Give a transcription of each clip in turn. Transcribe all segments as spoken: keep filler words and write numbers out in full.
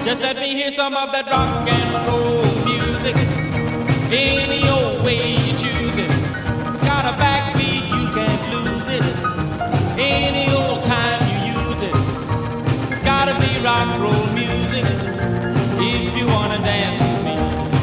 Just let me hear some of that rock and roll music. Any old way you choose it. It's got a backbeat, you can't lose it. Any old time you use it. It's gotta be rock and roll music. If you wanna dance with me,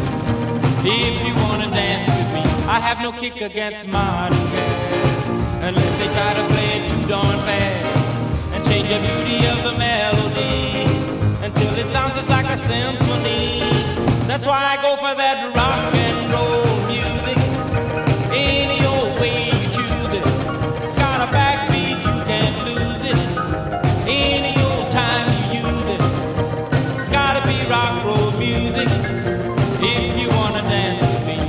if you wanna dance with me, I have no kick against modern jazz, unless they try to play it too darn fast and change the beauty of the melody until it sounds just like a symphony. That's why I go for that rock and roll music. Any old way you choose it. It's got a backbeat, you can't lose it. Any old time you use it. It's gotta be rock and roll music. If you wanna dance with me,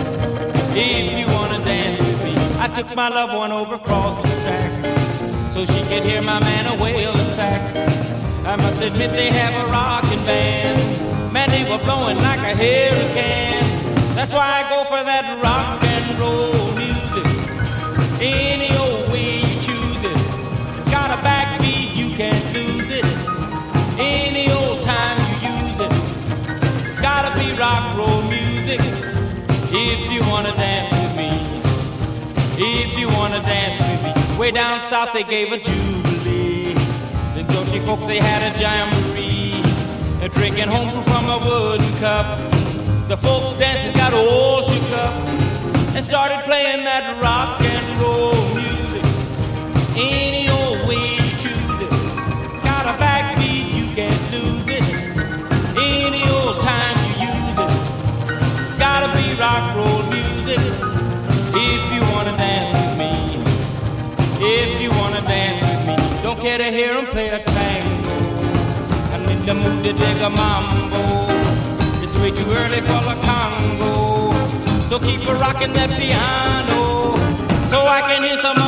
if you wanna dance with me. I took my loved one over across the tracks so she could hear my man a wailing sax. I must admit they have a rockin' band. Man, they were blowing like a hurricane. That's why I go for that rock and roll music. Any old way you choose it. It's got a backbeat, you can't lose it. Any old time you use it. It's gotta be rock and roll music. If you wanna dance with me, if you wanna dance with me. Way down south they gave a jubilee. The Dutchy folks, they had a jamboree, a drinking home from a wooden cup. The folks dancing got all shook up and started playing that rock and roll music. Any old way you choose it. It's got a backbeat, you can't lose it. Any old time you use it. It's gotta be rock and roll music. If you wanna dance with me, if you wanna dance with me. Don't care to hear him play a tango. I'm in the mood to dig a mambo. It's way too early for the Congo. So keep a rocking that piano so I can hear some